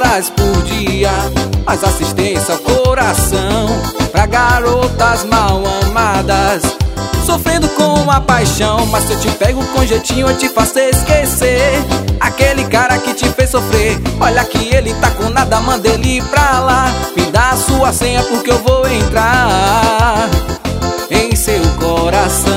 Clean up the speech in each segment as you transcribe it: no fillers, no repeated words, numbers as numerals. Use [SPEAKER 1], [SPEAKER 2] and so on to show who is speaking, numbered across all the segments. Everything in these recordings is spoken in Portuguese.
[SPEAKER 1] horas por dia, mais assistência ao coração pra garotas mal amadas, sofrendo com a paixão. Mas se eu te pego com jeitinho, eu te faço esquecer aquele cara que te fez sofrer. Olha que ele tá com nada, manda ele pra lá. Me dá a sua senha porque eu vou entrar em seu coração.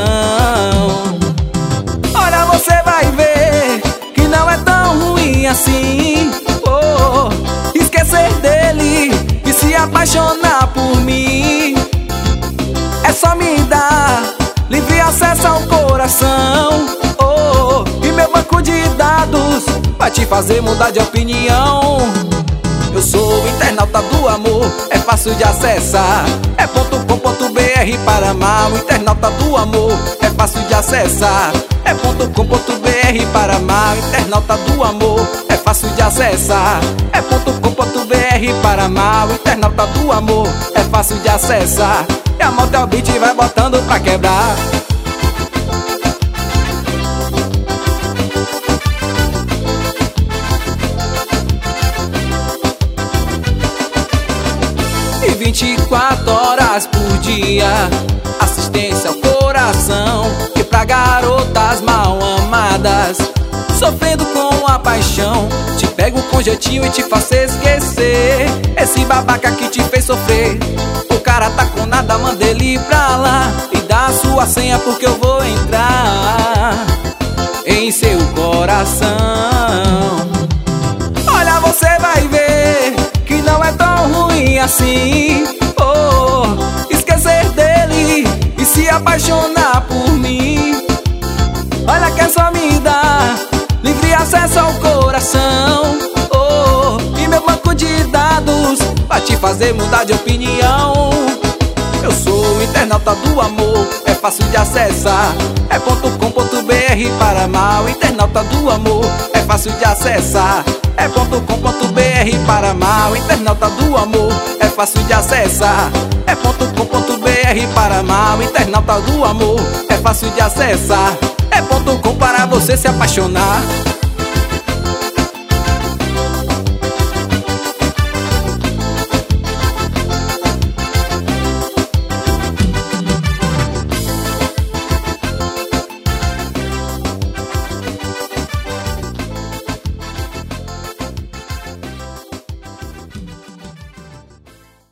[SPEAKER 1] Olha, você vai ver que não é tão ruim assim, oh, esquecer dele e se apaixonar por mim. É só me dar livre acesso ao coração, oh, e meu banco de dados vai te fazer mudar de opinião. Eu sou o internauta do amor, é fácil de acessar, é .com.br para amar. O internauta do amor, é fácil de acessar, é .com.br para amar. O internauta do amor, é fácil de acessar, é .com.br para amar. O internauta do amor, é fácil de acessar, e a Motel Beat vai botando pra quebrar. E 24 horas por dia, assistência ao coração, e pra garotas mal amadas, sofrendo com a paixão. Te pego com jeitinho e te faço esquecer esse babaca que te fez sofrer. O cara tá com nada, manda ele pra lá. E dá a sua senha porque eu vou entrar em seu coração. Olha, você vai ver que não é tão ruim assim, oh, esquecer dele e se apaixonar por mim. Olha que é só me dar livre acesso ao coração, oh, e meu banco de dados vai te fazer mudar de opinião. Eu sou o internauta do amor, é fácil de acessar, é .com.br para amar. O internauta do amor, é fácil de acessar, é .com.br para amar. O internauta do amor, é fácil de acessar, é .com.br para amar. O internauta do amor, é fácil de acessar, é .com para você se apaixonar.